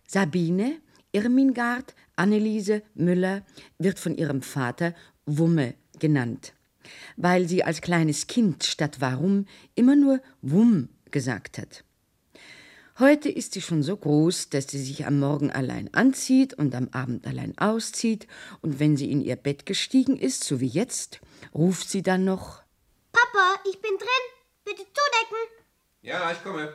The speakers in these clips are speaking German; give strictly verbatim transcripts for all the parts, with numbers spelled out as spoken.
Sabine Irmingard Anneliese Müller wird von ihrem Vater Wumme genannt, weil sie als kleines Kind statt warum immer nur Wumm gesagt hat. Heute ist sie schon so groß, dass sie sich am Morgen allein anzieht und am Abend allein auszieht. Und wenn sie in ihr Bett gestiegen ist, so wie jetzt, ruft sie dann noch: Papa, ich bin drin. Bitte zudecken. Ja, ich komme.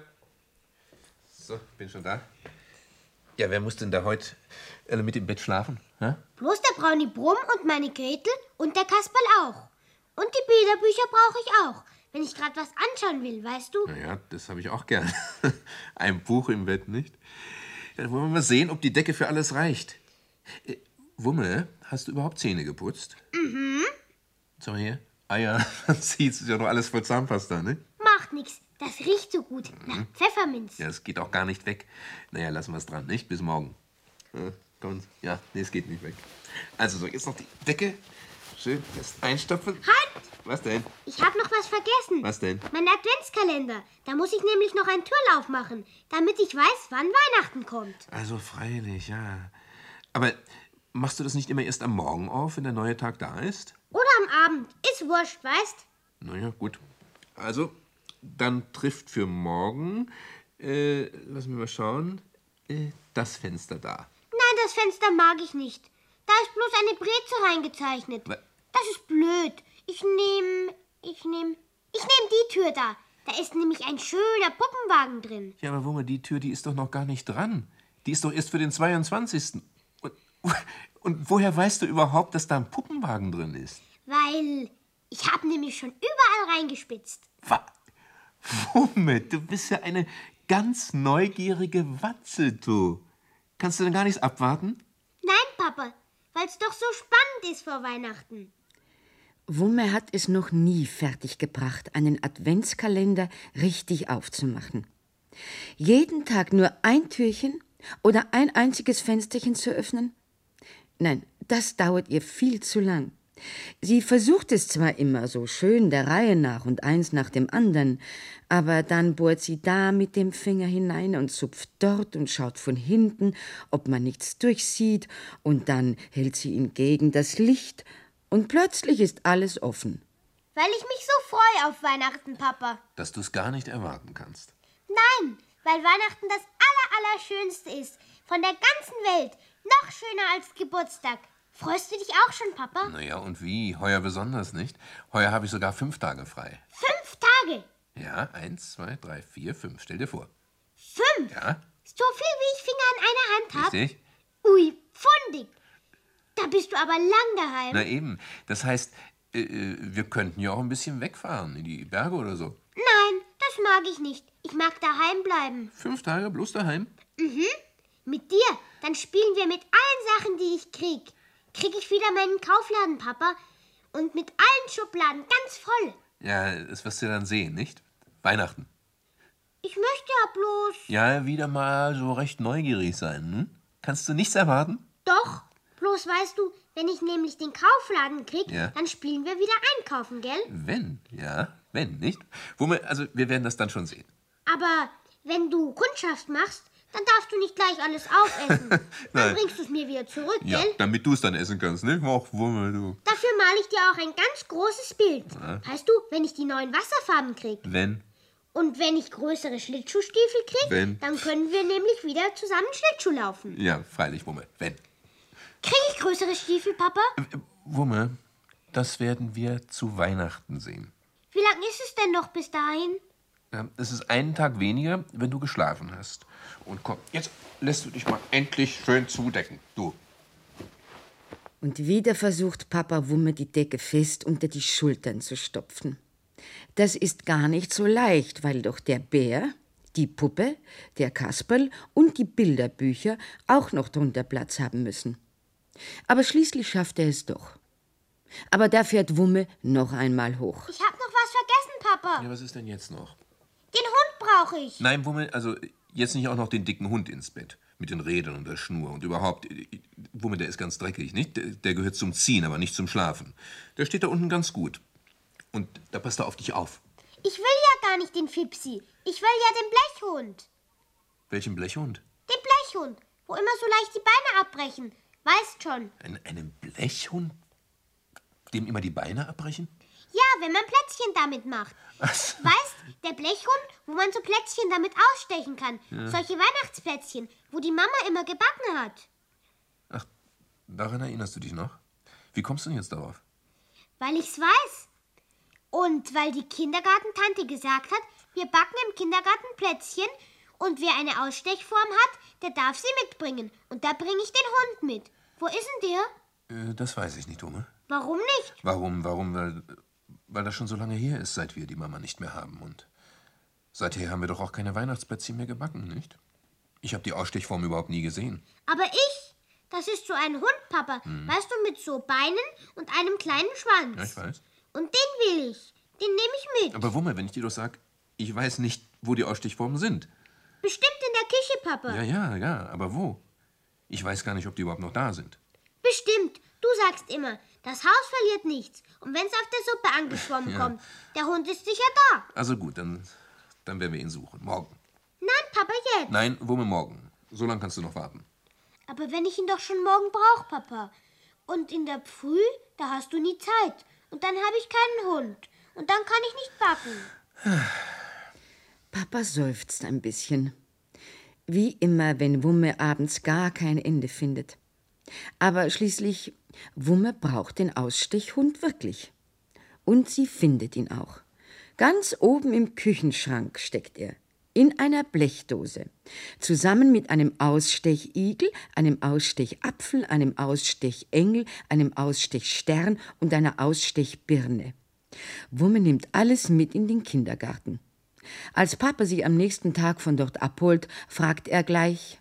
So, bin schon da. Ja, wer muss denn da heute alle mit im Bett schlafen? Hä? Bloß der Brownie Brumm und meine Gretel und der Kasperl auch. Und die Bilderbücher brauche ich auch, wenn ich gerade was anschauen will, weißt du? Na ja, das habe ich auch gern. Ein Buch im Bett, nicht? Ja, dann wollen wir mal sehen, ob die Decke für alles reicht. Äh, Wumme, hast du überhaupt Zähne geputzt? Mhm. Sag mal hier. Ah ja, man sieht, es ist ja noch alles voll Zahnpasta, ne? Macht nix, das riecht so gut. Nach Pfefferminz. Ja, es geht auch gar nicht weg. Naja, lassen wir es dran, nicht? Bis morgen. Ja, komm. Ja, nee, es geht nicht weg. Also so, jetzt noch die Decke. Schön fest einstopfen. Halt! Was denn? Ich habe noch was vergessen. Was denn? Mein Adventskalender. Da muss ich nämlich noch einen Türlauf machen, damit ich weiß, wann Weihnachten kommt. Also freilich, ja. Aber machst du das nicht immer erst am Morgen auf, wenn der neue Tag da ist? Oder am Abend. Ist wurscht, weißt? Naja, gut. Also, dann trifft für morgen, äh, lass mich mal schauen, äh, das Fenster da. Nein, das Fenster mag ich nicht. Da ist bloß eine Breze reingezeichnet. Was? Das ist blöd. Ich nehme, ich nehme, ich nehme die Tür da. Da ist nämlich ein schöner Puppenwagen drin. Ja, aber Wumme, die Tür, die ist doch noch gar nicht dran. Die ist doch erst für den zweiundzwanzigsten Und, und woher weißt du überhaupt, dass da ein Puppenwagen drin ist? Weil ich habe nämlich schon überall reingespitzt. Was? Wumme, du bist ja eine ganz neugierige Watze, du. Kannst du denn gar nichts abwarten? Nein, Papa, weil es doch so spannend ist vor Weihnachten. Wumme hat es noch nie fertiggebracht, einen Adventskalender richtig aufzumachen. Jeden Tag nur ein Türchen oder ein einziges Fensterchen zu öffnen? Nein, das dauert ihr viel zu lang. Sie versucht es zwar immer so schön der Reihe nach und eins nach dem anderen, aber dann bohrt sie da mit dem Finger hinein und zupft dort und schaut von hinten, ob man nichts durchsieht, und dann hält sie ihn gegen das Licht und plötzlich ist alles offen. Weil ich mich so freue auf Weihnachten, Papa. Dass du es gar nicht erwarten kannst. Nein, weil Weihnachten das Allerallerschönste ist. Von der ganzen Welt. Noch schöner als Geburtstag. Freust du dich auch schon, Papa? Naja, und wie? Heuer besonders, nicht? Heuer habe ich sogar fünf Tage frei. Fünf Tage? Ja, eins, zwei, drei, vier, fünf. Stell dir vor. Fünf? Ja? So viel, wie ich Finger an einer Hand habe? Richtig? Ui, pfundig. Da bist du aber lang daheim. Na eben. Das heißt, äh, äh, wir könnten ja auch ein bisschen wegfahren, in die Berge oder so. Nein, das mag ich nicht. Ich mag daheim bleiben. Fünf Tage bloß daheim? Mhm. Mit dir, dann spielen wir mit allen Sachen, die ich krieg. Krieg ich wieder meinen Kaufladen, Papa. Und mit allen Schubladen ganz voll. Ja, das wirst du dann sehen, nicht? Weihnachten. Ich möchte ja bloß... Ja, wieder mal so recht neugierig sein, hm? Kannst du nichts erwarten? Doch. Bloß weißt du, wenn ich nämlich den Kaufladen krieg, Ja. dann spielen wir wieder einkaufen, gell? Wenn, ja, wenn, nicht? Womit, also wir werden das dann schon sehen. Aber wenn du Kundschaft machst, dann darfst du nicht gleich alles aufessen. Dann Nein. bringst du es mir wieder zurück, Ja, gell? damit du es dann essen kannst, nicht? Ach, Wumme, du. Dafür male ich dir auch ein ganz großes Bild. Ja. Weißt du, wenn ich die neuen Wasserfarben krieg. Wenn. Und wenn ich größere Schlittschuhstiefel krieg, Wenn. dann können wir nämlich wieder zusammen Schlittschuh laufen. Ja, freilich, Wumme, wenn. Krieg ich größere Stiefel, Papa? Wumme, das werden wir zu Weihnachten sehen. Wie lang ist es denn noch bis dahin? Ja, es ist einen Tag weniger, wenn du geschlafen hast. Und komm, jetzt lässt du dich mal endlich schön zudecken, du. Und wieder versucht Papa Wumme, die Decke fest unter die Schultern zu stopfen. Das ist gar nicht so leicht, weil doch der Bär, die Puppe, der Kasperl und die Bilderbücher auch noch drunter Platz haben müssen. Aber schließlich schafft er es doch. Aber da fährt Wumme noch einmal hoch. Ich hab noch was vergessen, Papa. Ja, was ist denn jetzt noch? Den Hund brauche ich. Nein, Wumme, also jetzt nicht auch noch den dicken Hund ins Bett. Mit den Rädern und der Schnur und überhaupt. Wumme, der ist ganz dreckig, nicht? Der, der gehört zum Ziehen, aber nicht zum Schlafen. Der steht da unten ganz gut. Und da passt er auf dich auf. Ich will ja gar nicht den Fipsi. Ich will ja den Blechhund. Welchen Blechhund? Den Blechhund. wo immer so leicht die Beine abbrechen. Weißt schon. Ein, einen Blechhund, dem immer die Beine abbrechen? Ja, wenn man Plätzchen damit macht. Was? Weißt, der Blechhund, wo man so Plätzchen damit ausstechen kann. Ja. Solche Weihnachtsplätzchen, wo die Mama immer gebacken hat. Ach, daran erinnerst du dich noch? Wie kommst du denn jetzt darauf? Weil ich's weiß. Und weil die Kindergartentante gesagt hat, wir backen im Kindergarten Plätzchen und wer eine Ausstechform hat, der darf sie mitbringen. Und da bringe ich den Hund mit. Wo ist denn der? Äh, das weiß ich nicht, Ume. Warum nicht? Warum? Warum? Weil, weil das schon so lange her ist, seit wir die Mama nicht mehr haben. Und seither haben wir doch auch keine Weihnachtsplätzchen mehr gebacken, nicht? Ich habe die Ausstechform überhaupt nie gesehen. Aber ich? Das ist so ein Hund, Papa. Hm. Weißt du, mit so Beinen und einem kleinen Schwanz. Ja, ich weiß. Und den will ich. Den nehme ich mit. Aber Wumme, wenn ich dir doch sag, ich weiß nicht, wo die Ausstechformen sind. Bestimmt in der Küche, Papa. Ja, ja, ja, aber wo? Ich weiß gar nicht, ob die überhaupt noch da sind. Bestimmt. Du sagst immer, das Haus verliert nichts. Und wenn es auf der Suppe angeschwommen ja. kommt, der Hund ist sicher da. Also gut, dann, dann werden wir ihn suchen. Morgen. Nein, Papa, jetzt. Nein, Wumme, morgen. So lange kannst du noch warten. Aber wenn ich ihn doch schon morgen brauche, Papa. Und in der Früh, da hast du nie Zeit. Und dann habe ich keinen Hund. Und dann kann ich nicht backen. Papa seufzt ein bisschen. Wie immer, wenn Wumme abends gar kein Ende findet. Aber schließlich, Wumme braucht den Ausstechhund wirklich. Und sie findet ihn auch. Ganz oben im Küchenschrank steckt er. In einer Blechdose. Zusammen mit einem Ausstechigel, einem Ausstechapfel, einem Ausstechengel, einem Ausstechstern und einer Ausstechbirne. Wumme nimmt alles mit in den Kindergarten. Als Papa sie am nächsten Tag von dort abholt, fragt er gleich: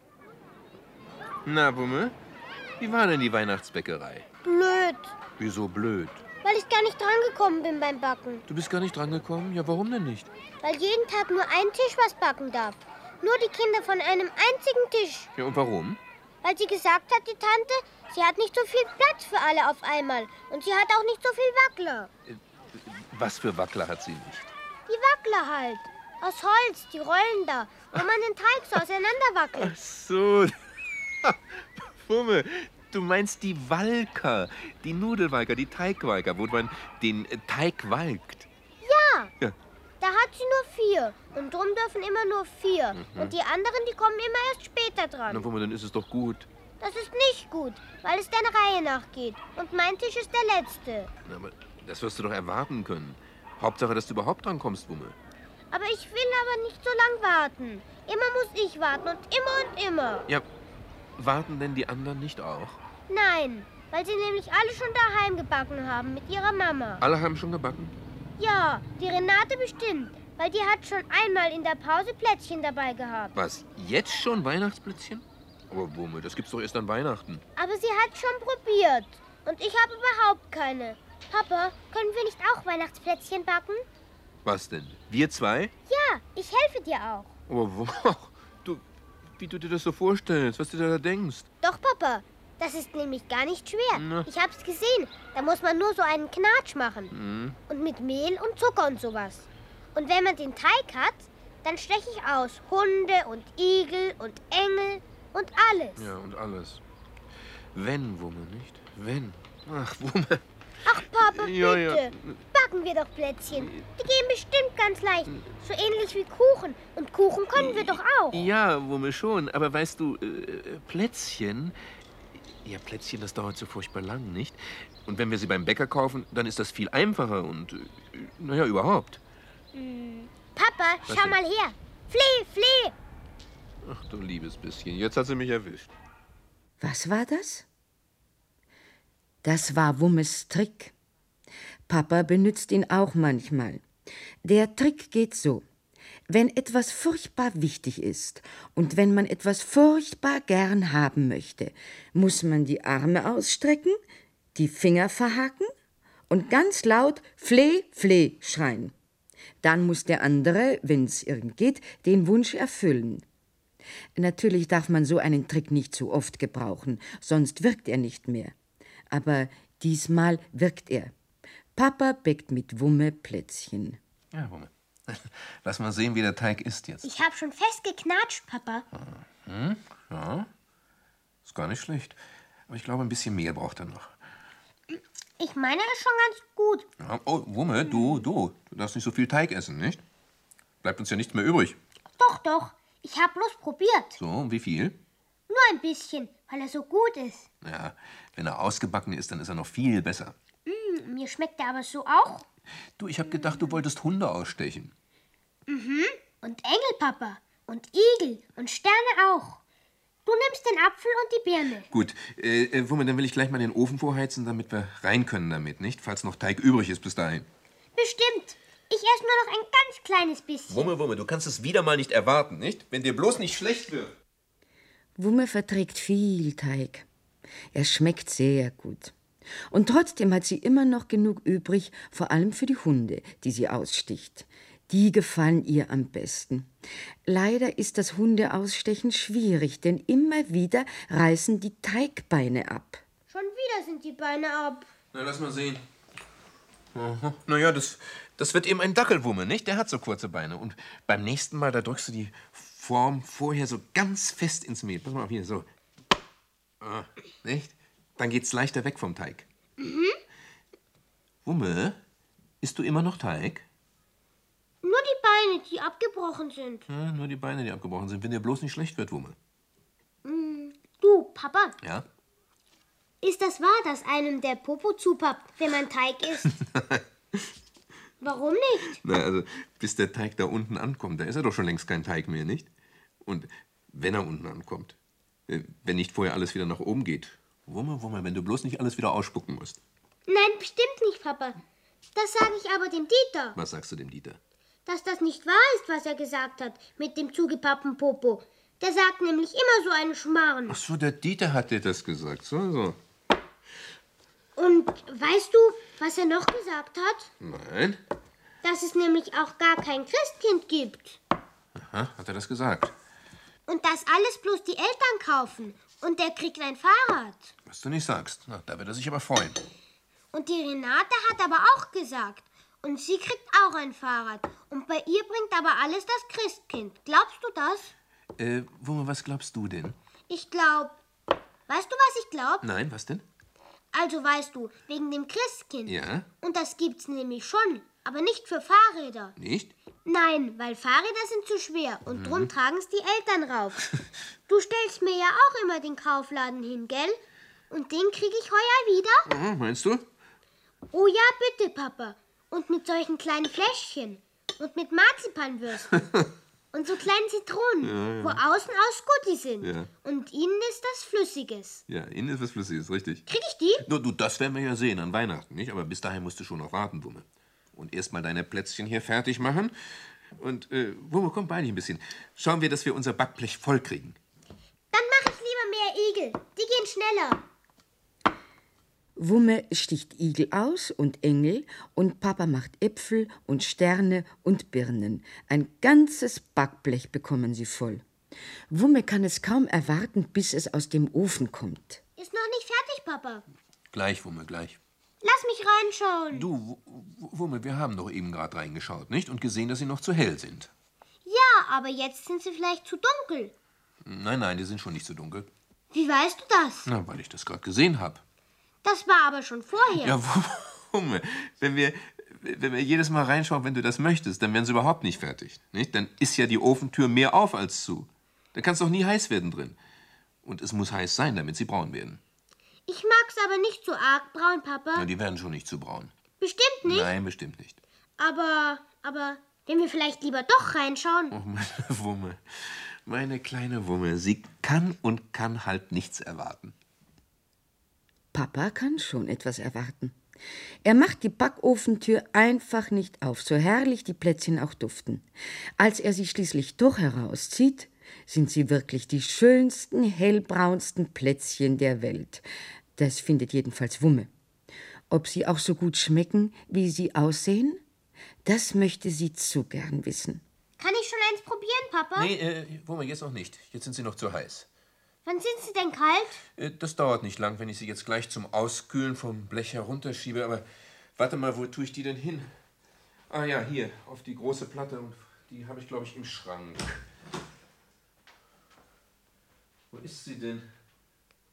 Na, Wumme, wie war denn die Weihnachtsbäckerei? Blöd. Wieso blöd? Weil ich gar nicht drangekommen bin beim Backen. Du bist gar nicht drangekommen? Ja, warum denn nicht? Weil jeden Tag nur ein Tisch was backen darf. Nur die Kinder von einem einzigen Tisch. Ja, und warum? Weil sie gesagt hat, die Tante, sie hat nicht so viel Platz für alle auf einmal. Und sie hat auch nicht so viel Wackler. Was für Wackler hat sie nicht? Die Wackler halt. Aus Holz, die Rollen da, wo man den Teig so auseinanderwackelt. Ach so. Wumme, du meinst die Walker, die Nudelwalker, die Teigwalker, wo man den Teig walkt. Ja. Ja. Da hat sie nur vier. Und drum dürfen immer nur vier. Mhm. Und die anderen, die kommen immer erst später dran. Na, Wumme, dann ist es doch gut. Das ist nicht gut, weil es der Reihe nachgeht. Und mein Tisch ist der letzte. Na, aber das wirst du doch erwarten können. Hauptsache, dass du überhaupt dran kommst, Wumme. Aber ich will aber nicht so lang warten. Immer muss ich warten und immer und immer. Ja, warten denn die anderen nicht auch? Nein, weil sie nämlich alle schon daheim gebacken haben mit ihrer Mama. Alle haben schon gebacken? Ja, die Renate bestimmt, weil die hat schon einmal in der Pause Plätzchen dabei gehabt. Was, jetzt schon Weihnachtsplätzchen? Aber Wumme, das gibt's doch erst an Weihnachten. Aber sie hat schon probiert und ich habe überhaupt keine. Papa, können wir nicht auch Weihnachtsplätzchen backen? Was denn? Wir zwei? Ja, ich helfe dir auch. Aber wo? Du, wie du dir das so vorstellst, was du da denkst. Doch, Papa, das ist nämlich gar nicht schwer. Na. Ich hab's gesehen. Da muss man nur so einen Knatsch machen. Mhm. Und mit Mehl und Zucker und sowas. Und wenn man den Teig hat, dann steche ich aus Hunde und Igel und Engel und alles. Ja, und alles. Wenn, Wumme, nicht? Wenn. Ach, Wumme. Ach, Papa, bitte. Ja, ja. Backen wir doch Plätzchen. Die gehen bestimmt ganz leicht. So ähnlich wie Kuchen. Und Kuchen können wir doch auch. Ja, Wumme, schon. Aber weißt du, äh, Plätzchen... Ja, Plätzchen, das dauert so furchtbar lang, nicht? Und wenn wir sie beim Bäcker kaufen, dann ist das viel einfacher und... Äh, naja, überhaupt. Hm. Papa, Was schau denn? mal her. Flee, Flee. Ach, du liebes bisschen. Jetzt hat sie mich erwischt. Was war das? Das war Wummes Trick. Papa benutzt ihn auch manchmal. Der Trick geht so: Wenn etwas furchtbar wichtig ist und wenn man etwas furchtbar gern haben möchte, muss man die Arme ausstrecken, die Finger verhaken und ganz laut Fleh, Fleh schreien. Dann muss der andere, wenn's irgend geht, den Wunsch erfüllen. Natürlich darf man so einen Trick nicht zu oft gebrauchen, sonst wirkt er nicht mehr. Aber diesmal wirkt er. Papa bäckt mit Wumme Plätzchen. Ja, Wumme. Lass mal sehen, wie der Teig ist jetzt. Ich habe schon fest geknatscht, Papa. Hm? Ja. Ist gar nicht schlecht. Aber ich glaube, ein bisschen Mehl braucht er noch. Ich meine, das ist schon ganz gut. Ja, oh, Wumme, du, du. Du darfst nicht so viel Teig essen, nicht? Bleibt uns ja nichts mehr übrig. Doch, doch. Ich habe bloß probiert. So, und wie viel? Nur ein bisschen, weil er so gut ist. Ja, wenn er ausgebacken ist, dann ist er noch viel besser. Mm, mir schmeckt er aber so auch. Du, ich habe gedacht, du wolltest Hunde ausstechen. Mhm. Und Engel, Papa. Und Igel. Und Sterne auch. Du nimmst den Apfel und die Birne. Gut, äh, äh, Wumme, dann will ich gleich mal den Ofen vorheizen, damit wir rein können damit, nicht? Falls noch Teig übrig ist bis dahin. Bestimmt. Ich esse nur noch ein ganz kleines bisschen. Wumme, Wumme, du kannst es wieder mal nicht erwarten, nicht? Wenn dir bloß nicht schlecht wird. Wumme verträgt viel Teig. Er schmeckt sehr gut. Und trotzdem hat sie immer noch genug übrig, vor allem für die Hunde, die sie aussticht. Die gefallen ihr am besten. Leider ist das Hundeausstechen schwierig, denn immer wieder reißen die Teigbeine ab. Schon wieder sind die Beine ab. Na, lass mal sehen. Aha. Naja, das, das wird eben ein Dackelwumme, nicht? Der hat so kurze Beine. Und beim nächsten Mal, da drückst du die Form vorher so ganz fest ins Mehl. Pass mal auf, hier, so. Ah, nicht? Dann geht's leichter weg vom Teig. Mhm. Wumme, isst du immer noch Teig? Nur die Beine, die abgebrochen sind. Ja, nur die Beine, die abgebrochen sind. Wenn dir bloß nicht schlecht wird, Wumme. Mm, du, Papa. Ja? Ist das wahr, dass einem der Popo zupappt, wenn man Teig isst? Warum nicht? Na, also, bis der Teig da unten ankommt, da ist er doch schon längst kein Teig mehr, nicht? Und wenn er unten ankommt, äh, wenn nicht vorher alles wieder nach oben geht. Wumme, Wumme, wenn du bloß nicht alles wieder ausspucken musst. Nein, bestimmt nicht, Papa. Das sage ich aber dem Dieter. Was sagst du dem Dieter? Dass das nicht wahr ist, was er gesagt hat mit dem zugepappten Popo. Der sagt nämlich immer so einen Schmarrn. Ach so, der Dieter hat dir das gesagt. So, so. Und weißt du, was er noch gesagt hat? Nein. Dass es nämlich auch gar kein Christkind gibt. Aha, hat er das gesagt? Und dass alles bloß die Eltern kaufen. Und der kriegt ein Fahrrad. Was du nicht sagst. Na, da wird er sich aber freuen. Und die Renate hat aber auch gesagt. Und sie kriegt auch ein Fahrrad. Und bei ihr bringt aber alles das Christkind. Glaubst du das? Äh, Wumme, was glaubst du denn? Ich glaub... Weißt du, was ich glaub? Nein, was denn? Also weißt du, wegen dem Christkind. Ja? Und das gibt's nämlich schon. Aber nicht für Fahrräder. Nicht? Nein, weil Fahrräder sind zu schwer. Und Mhm. drum tragen's die Eltern rauf. Du stellst mir ja auch immer den Kaufladen hin, gell? Und den krieg ich heuer wieder? Aha, meinst du? Oh ja, bitte, Papa. Und mit solchen kleinen Fläschchen. Und mit Marzipanwürsten. Und so kleinen Zitronen, Ja, ja. wo außen aus Gutti sind. Ja. Und innen ist das Flüssiges. Ja, innen ist was Flüssiges, richtig. Krieg ich die? Nur, du, das werden wir ja sehen an Weihnachten, nicht? Aber bis dahin musst du schon noch warten, Wumme. Und erst mal deine Plätzchen hier fertig machen. Und, äh, Wumme, komm bei dich ein bisschen. Schauen wir, dass wir unser Backblech voll kriegen. Dann mache ich lieber mehr Igel. Die gehen schneller. Wumme sticht Igel aus und Engel und Papa macht Äpfel und Sterne und Birnen. Ein ganzes Backblech bekommen sie voll. Wumme kann es kaum erwarten, bis es aus dem Ofen kommt. Ist noch nicht fertig, Papa. Gleich, Wumme, gleich. Lass mich reinschauen. Du, W- W- Wumme, wir haben doch eben gerade reingeschaut, nicht? Und gesehen, dass sie noch zu hell sind. Ja, aber jetzt sind sie vielleicht zu dunkel. Nein, nein, die sind schon nicht so dunkel. Wie weißt du das? Na, weil ich das gerade gesehen habe. Das war aber schon vorher. Ja, Wumme, wenn wir, wenn wir jedes Mal reinschauen, wenn du das möchtest, dann werden sie überhaupt nicht fertig. Nicht? Dann ist ja die Ofentür mehr auf als zu. Da kann es doch nie heiß werden drin. Und es muss heiß sein, damit sie braun werden. Ich mag's aber nicht so arg braun, Papa. Na, die werden schon nicht zu braun. Bestimmt nicht. Nein, bestimmt nicht. Aber, aber, wenn wir vielleicht lieber doch reinschauen. Oh, meine Wumme. Meine kleine Wumme. Sie kann und kann halt nichts erwarten. Papa kann schon etwas erwarten. Er macht die Backofentür einfach nicht auf, so herrlich die Plätzchen auch duften. Als er sie schließlich doch herauszieht, sind sie wirklich die schönsten, hellbraunsten Plätzchen der Welt. Das findet jedenfalls Wumme. Ob sie auch so gut schmecken, wie sie aussehen? Das möchte sie zu gern wissen. Kann ich schon eins probieren, Papa? Nee, äh, Wumme, jetzt noch nicht. Jetzt sind sie noch zu heiß. Wann sind sie denn kalt? Äh, das dauert nicht lang, wenn ich sie jetzt gleich zum Auskühlen vom Blech herunterschiebe. Aber warte mal, wo tue ich die denn hin? Ah ja, hier, auf die große Platte. Und die habe ich, glaube ich, im Schrank. Wo ist sie denn?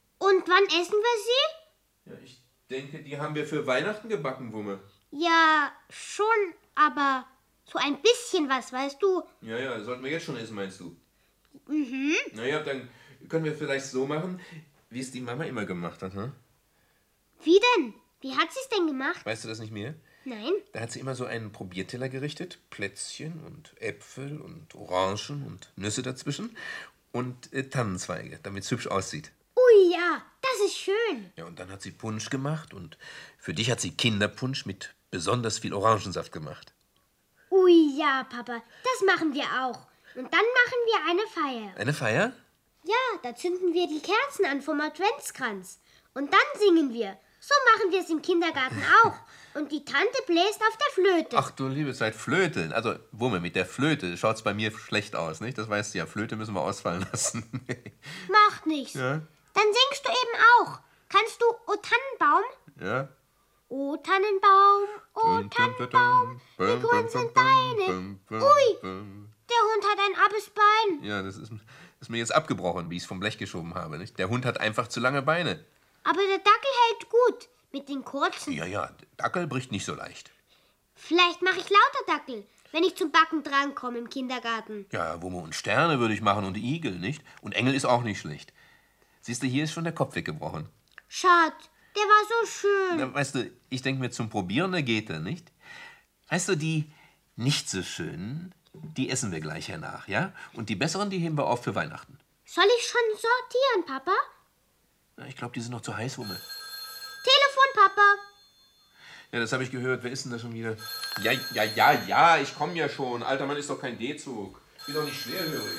Und wann essen wir sie? Ja, ich denke, die haben wir für Weihnachten gebacken, Wumme. Ja, schon, aber so ein bisschen was, weißt du? Ja, ja, sollten wir jetzt schon essen, meinst du? Mhm. Naja, dann können wir vielleicht so machen, wie es die Mama immer gemacht hat, hm? Wie denn? Wie hat sie es denn gemacht? Weißt du das nicht mehr? Nein. Da hat sie immer so einen Probierteller gerichtet, Plätzchen und Äpfel und Orangen und Nüsse dazwischen und äh, Tannenzweige, damit es hübsch aussieht. Ui, ja, das ist schön. Ja, und dann hat sie Punsch gemacht und für dich hat sie Kinderpunsch mit besonders viel Orangensaft gemacht. Ui, ja, Papa, das machen wir auch. Und dann machen wir eine Feier. Eine Feier? Ja, da zünden wir die Kerzen an vom Adventskranz. Und dann singen wir. So machen wir es im Kindergarten auch. Und die Tante bläst auf der Flöte. Ach du liebe Zeit, Flöte. Also, Wumme, mit der Flöte schaut's bei mir schlecht aus, nicht? Das weißt du ja, Flöte müssen wir ausfallen lassen. Macht nichts. Ja? Dann singst du eben auch. Kannst du O Tannenbaum? Ja? O Tannenbaum, O Tannenbaum, wie grün sind deine. Ui, der Hund hat ein abes Bein. Ja, das ist, ist mir jetzt abgebrochen, wie ich es vom Blech geschoben habe, nicht? Der Hund hat einfach zu lange Beine. Aber der Dackel hält gut mit den kurzen. Ja, ja, der Dackel bricht nicht so leicht. Vielleicht mache ich lauter Dackel, wenn ich zum Backen drankomme im Kindergarten. Ja, Wumme und Sterne würde ich machen und Igel, nicht? Und Engel ist auch nicht schlecht. Siehst du, hier ist schon der Kopf weggebrochen. Schade, der war so schön. Na, weißt du, ich denke mir, zum Probieren, da geht er, nicht? Weißt du, die nicht so schönen, die essen wir gleich hernach, ja? Und die besseren, die heben wir auf für Weihnachten. Soll ich schon sortieren, Papa? Na, ich glaube, die sind noch zu heiß, Wumme. Telefon, Papa. Ja, das habe ich gehört. Wer ist denn da schon wieder? Ja, ja, ja, ja, ich komme ja schon. Alter Mann ist doch kein D-Zug. Ich bin doch nicht schwerhörig.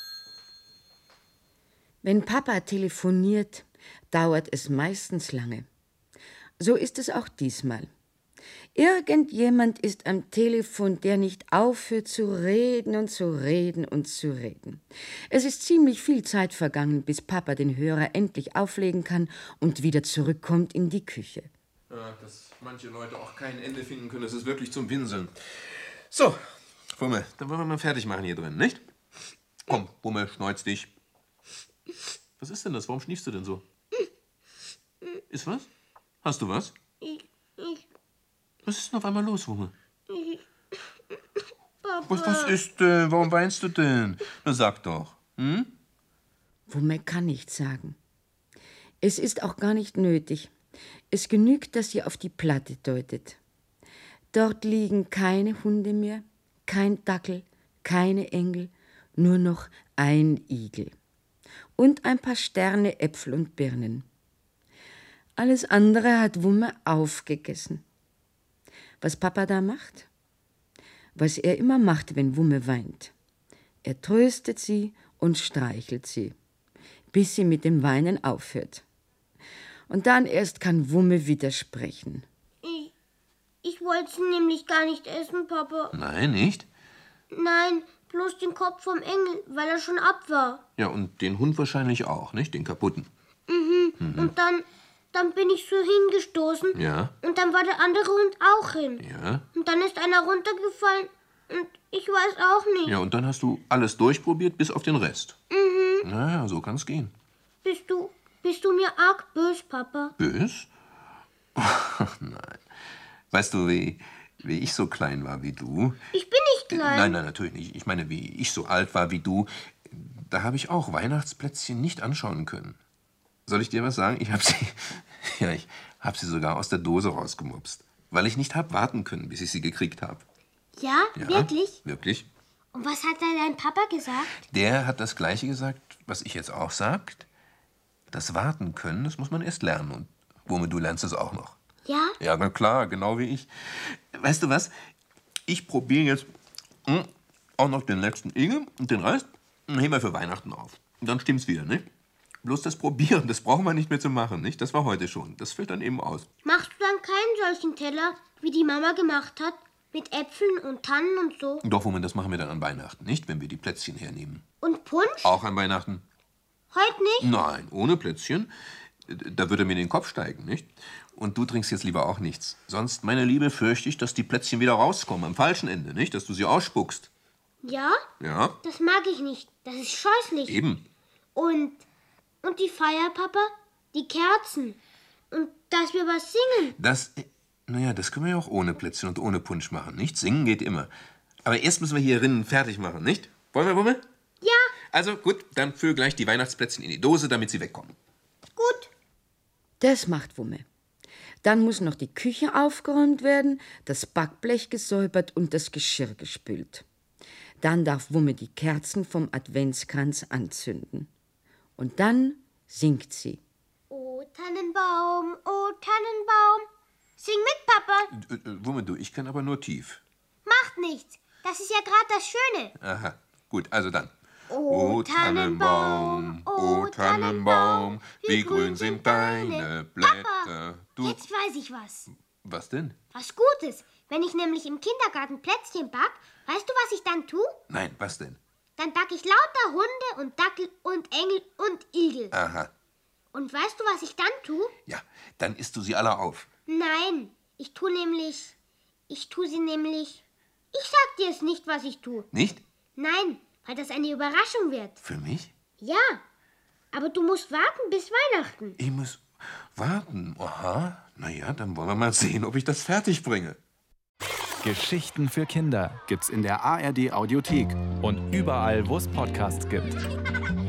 Wenn Papa telefoniert, dauert es meistens lange. So ist es auch diesmal. Irgendjemand ist am Telefon, der nicht aufhört zu reden und zu reden und zu reden. Es ist ziemlich viel Zeit vergangen, bis Papa den Hörer endlich auflegen kann und wieder zurückkommt in die Küche. Ja, dass manche Leute auch kein Ende finden können, das ist wirklich zum Winseln. So, Wumme, dann wollen wir mal fertig machen hier drin, nicht? Komm, Wumme, schneuz dich. Was ist denn das? Warum schniefst du denn so? Ist was? Hast du was? Ich, ich, Was ist denn auf einmal los, Wumme? ich, Papa. Was, was ist denn? Warum weinst du denn? Na, sag doch. Hm? Wumme kann nichts sagen. Es ist auch gar nicht nötig. Es genügt, dass sie auf die Platte deutet. Dort liegen keine Hunde mehr, kein Dackel, keine Engel, nur noch ein Igel. Und ein paar Sterne, Äpfel und Birnen. Alles andere hat Wumme aufgegessen. Was Papa da macht? Was er immer macht, wenn Wumme weint. Er tröstet sie und streichelt sie, bis sie mit dem Weinen aufhört. Und dann erst kann Wumme widersprechen. Ich, ich wollte es nämlich gar nicht essen, Papa. Nein, nicht? Nein, bloß den Kopf vom Engel, weil er schon ab war. Ja, und den Hund wahrscheinlich auch, nicht? Den kaputten. Mhm. mhm. Und dann, dann bin ich so hingestoßen. Ja. Und dann war der andere Hund auch hin. Ja. Und dann ist einer runtergefallen. Und ich weiß auch nicht. Ja, und dann hast du alles durchprobiert, bis auf den Rest. Mhm. Naja, so kann's gehen. Bist du, bist du mir arg bös, Papa? Bös? Ach, nein. Weißt du, wie, wie ich so klein war wie du? Ich bin nicht klein. Nein, nein, natürlich nicht. Ich meine, wie ich so alt war wie du, da habe ich auch Weihnachtsplätzchen nicht anschauen können. Soll ich dir was sagen? Ich habe sie, ja, ich habe sie sogar aus der Dose rausgemupst, weil ich nicht habe warten können, bis ich sie gekriegt habe. Ja, Ja, wirklich? Wirklich? Und was hat da dein Papa gesagt? Der hat das Gleiche gesagt, was ich jetzt auch sagt. Das Warten können, das muss man erst lernen. Und Wumme, du lernst es auch noch. Ja? Ja, na klar, genau wie ich. Weißt du was? Ich probiere jetzt hm, auch noch den letzten Igel und den Rest heben wir für Weihnachten auf. Und dann stimmt's wieder, ne? Bloß das Probieren, das brauchen wir nicht mehr zu machen, nicht? Das war heute schon. Das fällt dann eben aus. Machst du dann keinen solchen Teller, wie die Mama gemacht hat? Mit Äpfeln und Tannen und so? Doch, Wumme, das machen wir dann an Weihnachten, nicht? Wenn wir die Plätzchen hernehmen. Und Punsch? Auch an Weihnachten? Heute nicht? Nein, ohne Plätzchen. Da würde mir in den Kopf steigen, nicht? Und du trinkst jetzt lieber auch nichts. Sonst, meine Liebe, fürchte ich, dass die Plätzchen wieder rauskommen, am falschen Ende, nicht? Dass du sie ausspuckst. Ja? Ja, Das mag ich nicht. Das ist scheußlich. eben. Und, und die Feier, Papa? die Kerzen und dass wir was singen. Das, naja, das können wir ja auch ohne Plätzchen und ohne Punsch machen, nicht? Singen geht immer. Aber erst müssen wir hier drinnen fertig machen, nicht? Wollen wir, Wumme? Ja. Also gut, dann füll gleich die Weihnachtsplätzchen in die Dose, damit sie wegkommen. Gut. Das macht Wumme. Dann muss noch die Küche aufgeräumt werden, das Backblech gesäubert und das Geschirr gespült. Dann darf Wumme die Kerzen vom Adventskranz anzünden. Und dann singt sie. O Tannenbaum, o Tannenbaum. Sing mit, Papa. Äh, äh, Wumme, du, ich kann aber nur tief. Macht nichts. Das ist ja gerade das Schöne. Aha, gut, also dann. O Tannenbaum, o Tannenbaum, wie grün sind deine Blätter. Papa, Du, jetzt weiß ich was. was denn? Was Gutes. Wenn ich nämlich im Kindergarten Plätzchen back, weißt du, was ich dann tue? Nein, was denn? Dann back ich lauter Hunde und Dackel und Engel und Igel. Aha, Und weißt du, was ich dann tue? ja, dann isst du sie alle auf. Nein, ich tue nämlich... Ich tue sie nämlich... Ich sag dir es nicht, was ich tue. Nicht? Nein, weil das eine Überraschung wird. Für mich? Ja, aber du musst warten bis Weihnachten. Ich muss warten. Aha, naja, dann wollen wir mal sehen, ob ich das fertig bringe. Geschichten für Kinder gibt's in der A R D Audiothek und überall, wo es Podcasts gibt.